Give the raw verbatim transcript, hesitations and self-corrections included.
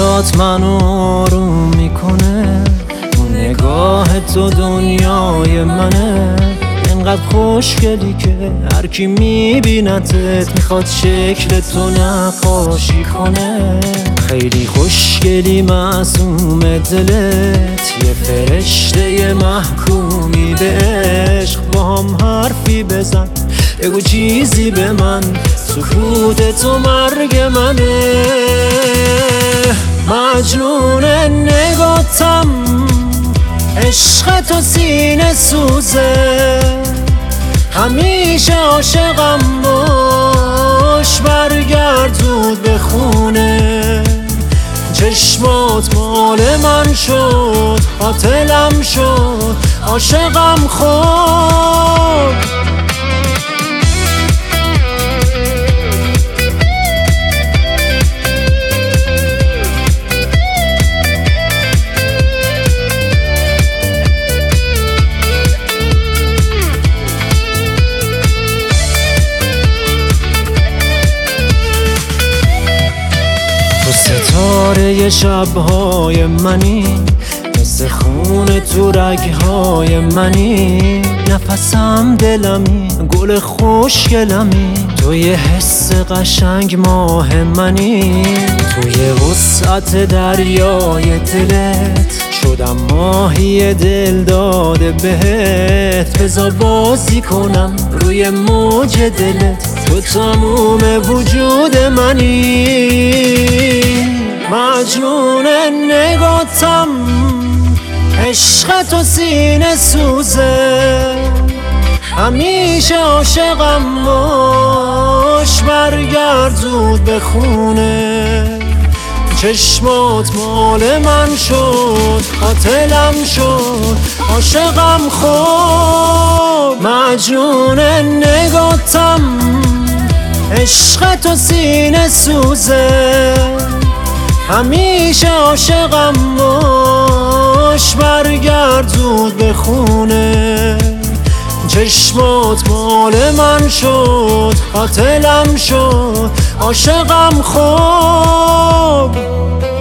چشات منو آروم میکنه، اون نگاه تو دنیای منه. انقدر خوشگلی که هر کی میبینتت میخواد شکل تو نقاشی کنه. خیلی خوشگلی معصوم دلت، یه فرشته محکومی به عشق. با هم حرفی بزن، بگو چیزی به من، سکوت تو مرگ منه. مجنون نگاتم، عشق تو سینه سوزه، همیشه عاشقم باش، برگرد زود به خونه. چشمات مال من شد، قاتلم شد، عاشقم خود. ستاره شبهای منی، مثل خون تو رگهای منی. نفسم دلمی، گل خوشگلمی، تو یه حس قشنگ ماه منی. توی وسعت دریای دلت شدم ماهی دل داده بهت. بذار بازی کنم روی موج دلت، تو تموم وجود منی. مجنون نگاتم، عشق تو سینه سوزه، همیشه عاشقم باش، برگرد زود به خونه. چشمات مال من شد، قاتلم شد، عاشقم خود. مجنون نگاتم، عشق تو سینه سوزه، همیشه عاشقم باش، برگرد زود به خونه. چشمات مال من شد، قاتلم شد، عاشقم خود.